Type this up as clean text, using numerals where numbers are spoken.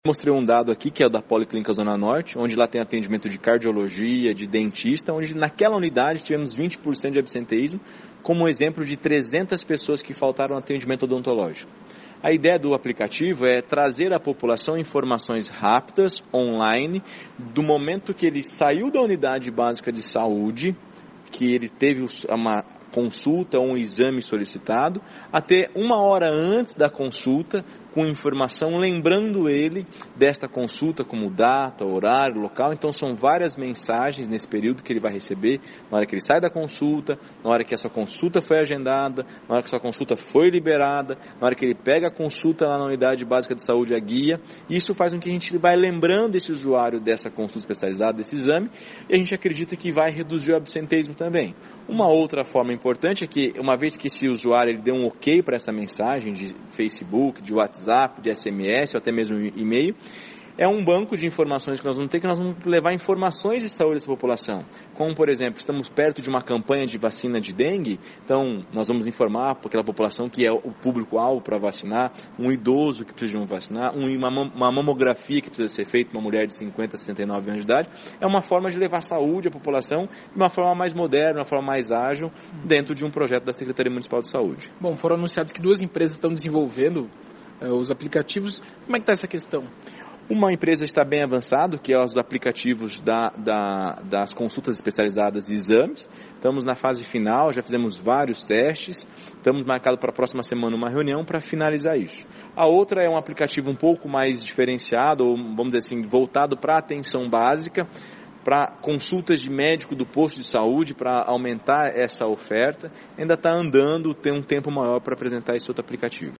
Mostrei um dado aqui, que é o da Policlínica Zona Norte, onde lá tem atendimento de cardiologia, de dentista, onde naquela unidade tivemos 20% de absenteísmo, como exemplo de 300 pessoas que faltaram atendimento odontológico. A ideia do aplicativo é trazer à população informações rápidas, online, do momento que ele saiu da unidade básica de saúde, que ele teve uma consulta ou um exame solicitado, até 1 hora antes da consulta, com informação lembrando ele desta consulta, como data, horário, local. Então são várias mensagens nesse período que ele vai receber, na hora que ele sai da consulta, na hora que a sua consulta foi agendada, na hora que a sua consulta foi liberada, na hora que ele pega a consulta lá na unidade básica de saúde, a guia. Isso faz com que a gente vai lembrando esse usuário dessa consulta especializada, desse exame, e a gente acredita que vai reduzir o absenteísmo também. Uma outra forma importante é que, uma vez que esse usuário ele deu um ok para essa mensagem de Facebook, de WhatsApp, de SMS ou até mesmo e-mail, é um banco de informações que nós vamos ter, que nós vamos levar informações de saúde dessa população. Como, por exemplo, estamos perto de uma campanha de vacina de dengue, então nós vamos informar para aquela população que é o público-alvo para vacinar, um idoso que precisa de vacinar, uma mamografia que precisa ser feita, uma mulher de 50 a 69 anos de idade. É uma forma de levar saúde à população de uma forma mais moderna, uma forma mais ágil, dentro de um projeto da Secretaria Municipal de Saúde. Bom, foram anunciados que 2 empresas estão desenvolvendo os aplicativos. Como é que está essa questão? Uma empresa está bem avançada, que é os aplicativos das consultas especializadas e exames. Estamos na fase final, já fizemos vários testes. Estamos marcados para a próxima semana uma reunião para finalizar isso. A outra é um aplicativo um pouco mais diferenciado, ou vamos dizer assim, voltado para a atenção básica, para consultas de médico do posto de saúde, para aumentar essa oferta. Ainda está andando, tem um tempo maior para apresentar esse outro aplicativo.